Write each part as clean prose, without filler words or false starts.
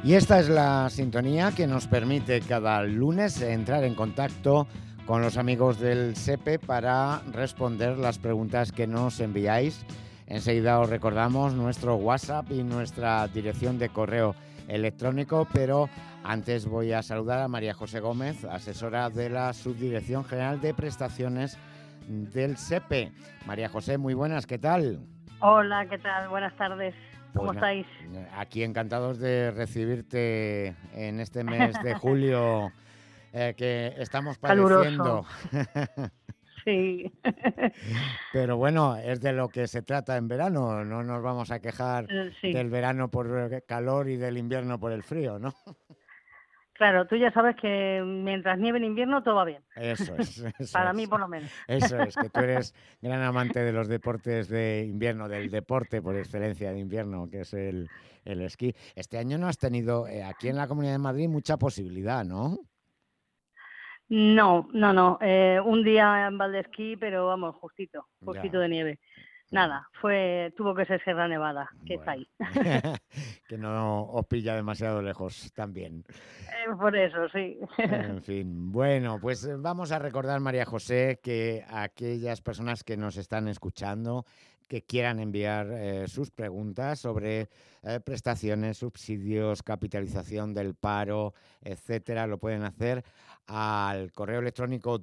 Y esta es la sintonía que nos permite cada lunes entrar en contacto con los amigos del SEPE para responder las preguntas que nos enviáis. Enseguida os recordamos nuestro WhatsApp y nuestra dirección de correo electrónico, pero antes voy a saludar a María José Gómez, asesora de la Subdirección General de Prestaciones del SEPE. María José, muy buenas, ¿qué tal? Hola, ¿qué tal? Buenas tardes. ¿Cómo estáis? Aquí encantados de recibirte en este mes de julio que estamos padeciendo. Caluroso. Sí. Pero bueno, es de lo que se trata en verano. No nos vamos a quejar del verano por el calor y del invierno por el frío, ¿no? Claro, tú ya sabes que mientras nieve en invierno todo va bien. Eso es. Para mí, por lo menos. Eso es, que tú eres gran amante de los deportes de invierno, del deporte por excelencia de invierno, que es el esquí. Este año no has tenido aquí en la Comunidad de Madrid mucha posibilidad, ¿no? No. Un día en Valdesquí, pero vamos, justito de nieve. Nada, tuvo que ser Sierra Nevada, que está ahí. Que no os pilla demasiado lejos también. Por eso, sí. En fin, bueno, pues vamos a recordar, María José, que aquellas personas que nos están escuchando, que quieran enviar sus preguntas sobre prestaciones, subsidios, capitalización del paro, etcétera, lo pueden hacer al correo electrónico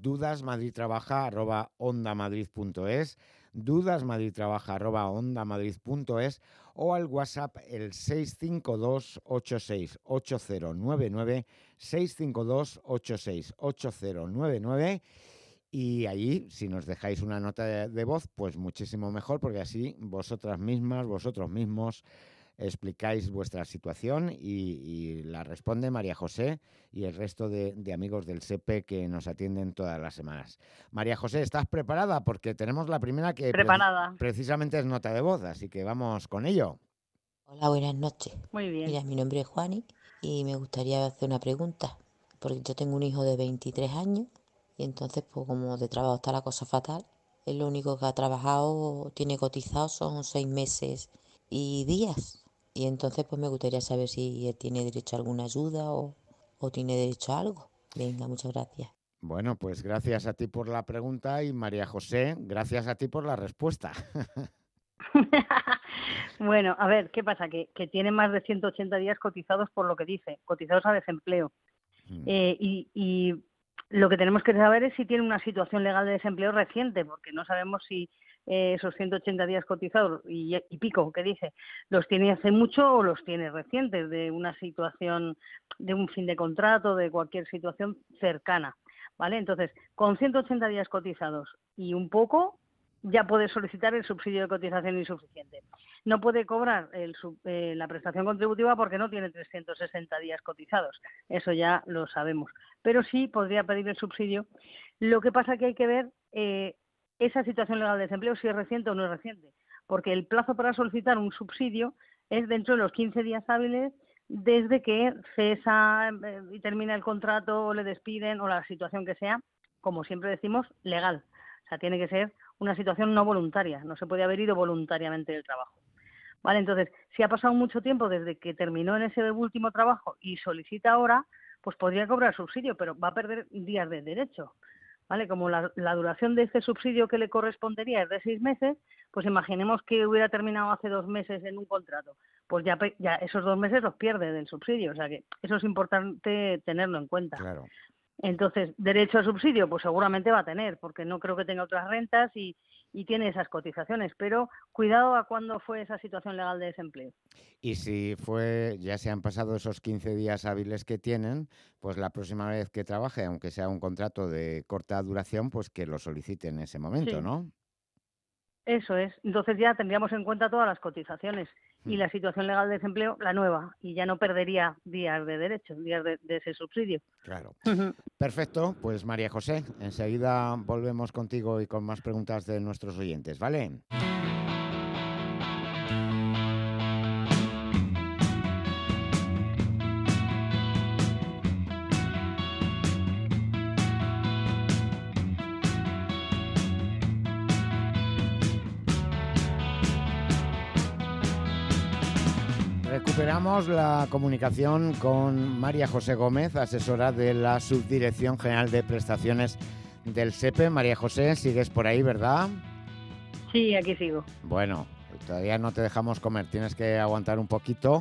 dudasmadridtrabaja@ondamadrid.es, dudasmadridtrabaja@ondamadrid.es o al WhatsApp el 652-868099, 652-868099, y allí, si nos dejáis una nota de voz, pues muchísimo mejor, porque así vosotros mismos explicáis vuestra situación y la responde María José y el resto de amigos del SEPE que nos atienden todas las semanas. María José, ¿estás preparada? Porque tenemos la primera que precisamente es nota de voz, así que vamos con ello. Hola, buenas noches. Muy bien. Mira, mi nombre es Juani y me gustaría hacer una pregunta, porque yo tengo un hijo de 23 años y entonces, pues como de trabajo está la cosa fatal, él lo único que ha trabajado, tiene cotizado son 6 meses y días. Y entonces pues me gustaría saber si él tiene derecho a alguna ayuda o tiene derecho a algo. Venga, muchas gracias. Bueno, pues gracias a ti por la pregunta y María José, gracias a ti por la respuesta. Bueno, a ver, ¿qué pasa? Que tiene más de 180 días cotizados por lo que dice, cotizados a desempleo. Y lo que tenemos que saber es si tiene una situación legal de desempleo reciente, porque no sabemos si esos 180 días cotizados y pico que dice, los tiene hace mucho o los tiene recientes, de una situación, de un fin de contrato, de cualquier situación cercana, ¿vale? Entonces, con 180 días cotizados y un poco, ya puede solicitar el subsidio de cotización insuficiente. No puede cobrar la prestación contributiva porque no tiene 360 días cotizados. Eso ya lo sabemos. Pero sí podría pedir el subsidio. Lo que pasa es que hay que ver esa situación legal de desempleo, si es reciente o no es reciente. Porque el plazo para solicitar un subsidio es dentro de los 15 días hábiles desde que cesa y termina el contrato o le despiden o la situación que sea, como siempre decimos, legal. O sea, tiene que ser una situación no voluntaria, no se puede haber ido voluntariamente del trabajo. ¿Vale? Entonces, si ha pasado mucho tiempo desde que terminó en ese último trabajo y solicita ahora, pues podría cobrar subsidio, pero va a perder días de derecho. ¿Vale? Como la duración de ese subsidio que le correspondería es de 6 meses, pues imaginemos que hubiera terminado hace 2 meses en un contrato. Pues ya esos 2 meses los pierde del subsidio. O sea que eso es importante tenerlo en cuenta. Claro. Entonces, derecho a subsidio, pues seguramente va a tener, porque no creo que tenga otras rentas y tiene esas cotizaciones, pero cuidado a cuándo fue esa situación legal de desempleo. Y si ya se han pasado esos 15 días hábiles que tienen, pues la próxima vez que trabaje, aunque sea un contrato de corta duración, pues que lo solicite en ese momento, sí. ¿no? Eso es. Entonces ya tendríamos en cuenta todas las cotizaciones y la situación legal de desempleo, la nueva, y ya no perdería días de derecho, días de ese subsidio. Claro. Perfecto. Pues María José, enseguida volvemos contigo y con más preguntas de nuestros oyentes, ¿vale? Recuperamos la comunicación con María José Gómez, asesora de la Subdirección General de Prestaciones del SEPE. María José, sigues por ahí, ¿verdad? Sí, aquí sigo. Bueno, todavía no te dejamos comer, tienes que aguantar un poquito.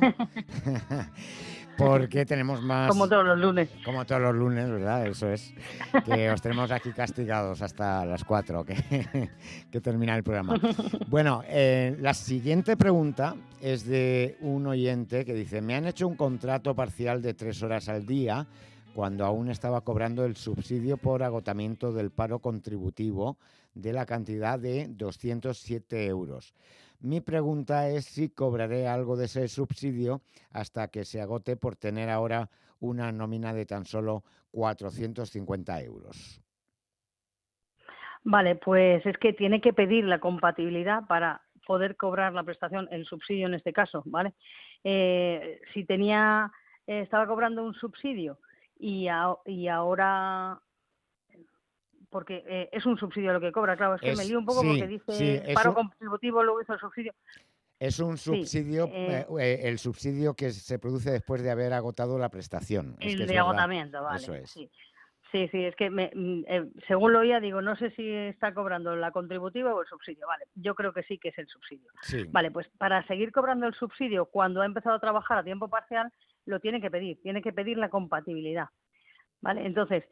Porque tenemos más... Como todos los lunes. Como todos los lunes, ¿verdad? Eso es. Que os tenemos aquí castigados hasta las 4, que termina el programa. Bueno, la siguiente pregunta es de un oyente que dice: me han hecho un contrato parcial de 3 horas al día cuando aún estaba cobrando el subsidio por agotamiento del paro contributivo de la cantidad de 207 euros. Mi pregunta es si cobraré algo de ese subsidio hasta que se agote por tener ahora una nómina de tan solo 450 euros. Vale, pues es que tiene que pedir la compatibilidad para poder cobrar la prestación, el subsidio en este caso, ¿vale? Si estaba cobrando un subsidio y ahora... porque es un subsidio lo que cobra, claro, es que me lío un poco porque dice paro contributivo, luego hizo el subsidio. Es un subsidio, el subsidio que se produce después de haber agotado la prestación. El de agotamiento, vale. Eso es. Sí, es que según lo oía, digo, no sé si está cobrando la contributiva o el subsidio. Vale, yo creo que sí que es el subsidio. Sí. Vale, pues para seguir cobrando el subsidio cuando ha empezado a trabajar a tiempo parcial, lo tiene que pedir la compatibilidad. Vale, entonces...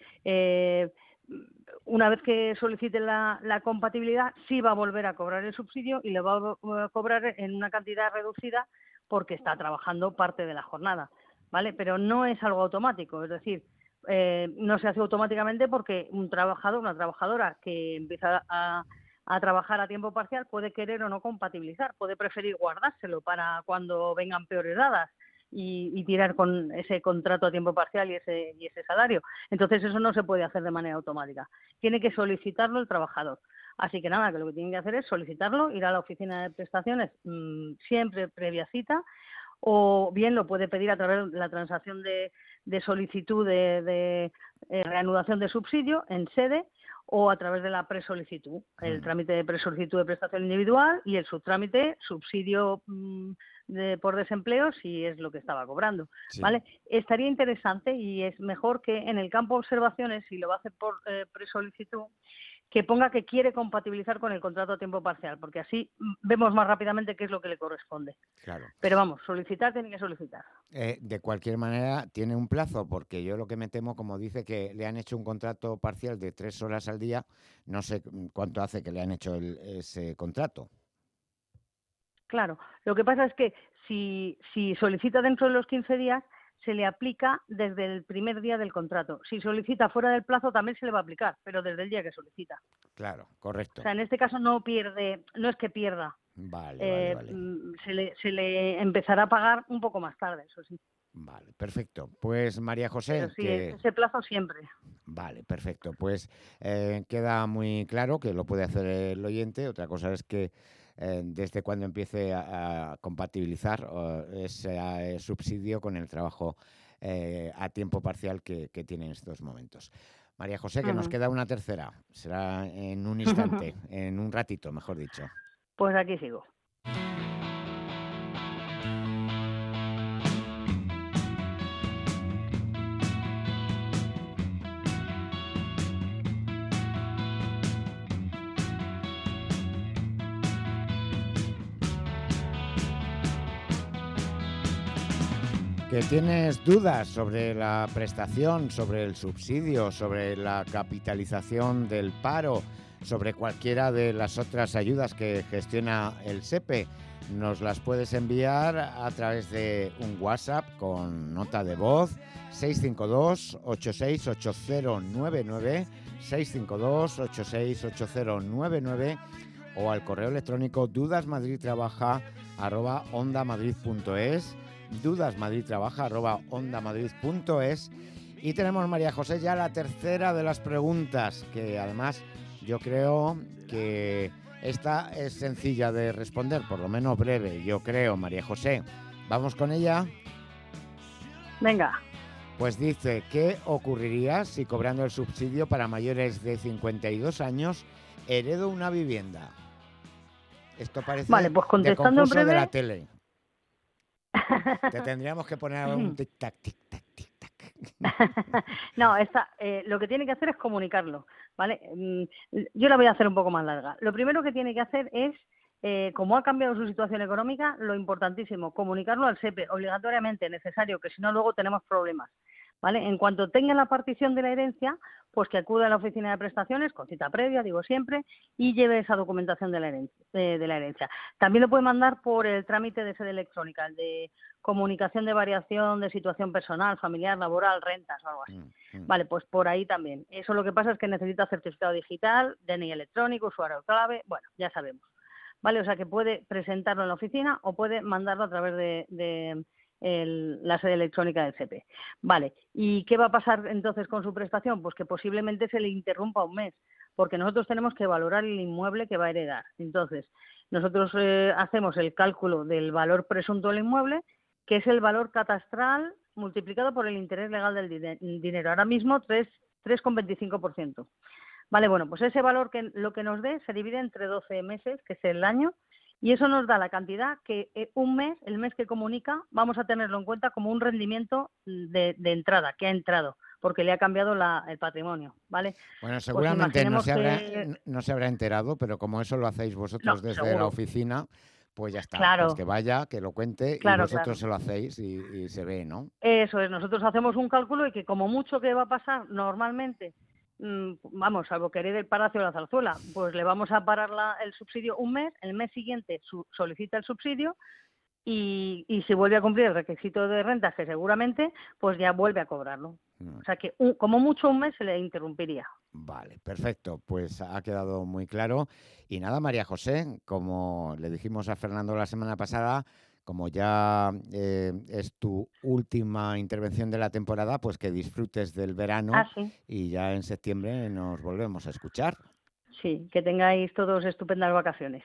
una vez que solicite la compatibilidad, sí va a volver a cobrar el subsidio y le va a cobrar en una cantidad reducida porque está trabajando parte de la jornada, ¿vale? Pero no es algo automático, es decir, no se hace automáticamente porque un trabajador, una trabajadora que empieza a trabajar a tiempo parcial puede querer o no compatibilizar, puede preferir guardárselo para cuando vengan peores dadas y tirar con ese contrato a tiempo parcial y ese salario. Entonces eso no se puede hacer de manera automática. Tiene que solicitarlo el trabajador. Así que nada, que lo que tienen que hacer es solicitarlo, ir a la oficina de prestaciones siempre previa cita, o bien lo puede pedir a través de la transacción de solicitud de reanudación de subsidio en sede, o a través de la presolicitud, el trámite de presolicitud de prestación individual y el subtrámite subsidio por desempleo si es lo que estaba cobrando, sí. ¿Vale? Estaría interesante y es mejor que en el campo de observaciones, si lo va a hacer por presolicitud, que ponga que quiere compatibilizar con el contrato a tiempo parcial, porque así vemos más rápidamente qué es lo que le corresponde. Claro. Pero vamos, solicitar tiene que solicitar. De cualquier manera, tiene un plazo, porque yo lo que me temo, como dice que le han hecho un contrato parcial de 3 horas al día, no sé cuánto hace que le han hecho ese contrato. Claro, lo que pasa es que si solicita dentro de los 15 días, se le aplica desde el primer día del contrato. Si solicita fuera del plazo también se le va a aplicar, pero desde el día que solicita. Claro, correcto. O sea, en este caso no es que pierda. Vale. Se le empezará a pagar un poco más tarde, eso sí. Vale, perfecto. pues María José... Pero sí, ese plazo siempre. Vale, perfecto. Pues queda muy claro que lo puede hacer el oyente. Otra cosa es que desde cuando empiece a compatibilizar ese subsidio con el trabajo a tiempo parcial que tiene en estos momentos. María José, que nos queda una tercera. Será en un instante, en un ratito, mejor dicho. Pues aquí sigo. ¿Que tienes dudas sobre la prestación, sobre el subsidio, sobre la capitalización del paro, sobre cualquiera de las otras ayudas que gestiona el SEPE? Nos las puedes enviar a través de un WhatsApp con nota de voz 652-868099, 652-868099 o al correo electrónico dudasmadridtrabaja@ondamadrid.es, dudasmadridtrabaja@ondamadrid.es. Y tenemos, María José, ya la tercera de las preguntas, que además yo creo que esta es sencilla de responder, por lo menos breve, yo creo, María José. ¿Vamos con ella? Venga. Pues dice, ¿qué ocurriría si cobrando el subsidio para mayores de 52 años heredo una vivienda? Esto parece vale, pues de concurso de la tele. Te tendríamos que poner un tic-tac, tic-tac, tic-tac. No, lo que tiene que hacer es comunicarlo, ¿vale? Yo la voy a hacer un poco más larga. Lo primero que tiene que hacer es, como ha cambiado su situación económica, lo importantísimo, comunicarlo al SEPE, obligatoriamente necesario, que si no luego tenemos problemas, ¿vale? En cuanto tenga la partición de la herencia, pues que acuda a la oficina de prestaciones, con cita previa, digo siempre, y lleve esa documentación de la herencia. También lo puede mandar por el trámite de sede electrónica, el de comunicación de variación de situación personal, familiar, laboral, rentas o algo así. Vale, pues por ahí también. Eso lo que pasa es que necesita certificado digital, DNI electrónico, usuario clave, bueno, ya sabemos. Vale, o sea que puede presentarlo en la oficina o puede mandarlo a través de la sede electrónica del SEPE. Vale, ¿y qué va a pasar entonces con su prestación? Pues que posiblemente se le interrumpa un mes, porque nosotros tenemos que valorar el inmueble que va a heredar. Entonces, nosotros hacemos el cálculo del valor presunto del inmueble, que es el valor catastral multiplicado por el interés legal del dinero. Ahora mismo 3,25%. Vale, bueno, pues ese valor que lo que nos dé se divide entre 12 meses, que es el año, y eso nos da la cantidad que un mes, el mes que comunica, vamos a tenerlo en cuenta como un rendimiento de entrada, que ha entrado, porque le ha cambiado el patrimonio, ¿vale? Bueno, Pues seguramente no imaginemos se habrá enterado, pero como eso lo hacéis vosotros No, desde la seguro. oficina, pues ya está. Claro, Pues que vaya, que lo cuente y claro. vosotros se lo hacéis y se ve, ¿no? Eso es, nosotros hacemos un cálculo y que como mucho que va a pasar normalmente, vamos, salvo que herede el Palacio de la Zarzuela, pues le vamos a parar el subsidio un mes, el mes siguiente solicita el subsidio y si vuelve a cumplir el requisito de rentas, que seguramente, pues ya vuelve a cobrarlo. O sea que como mucho un mes se le interrumpiría. Vale, perfecto. Pues ha quedado muy claro. Y nada, María José, como le dijimos a Fernando la semana pasada, como ya es tu última intervención de la temporada, pues que disfrutes del verano Sí. Y ya en septiembre nos volvemos a escuchar. Sí, que tengáis todos estupendas vacaciones.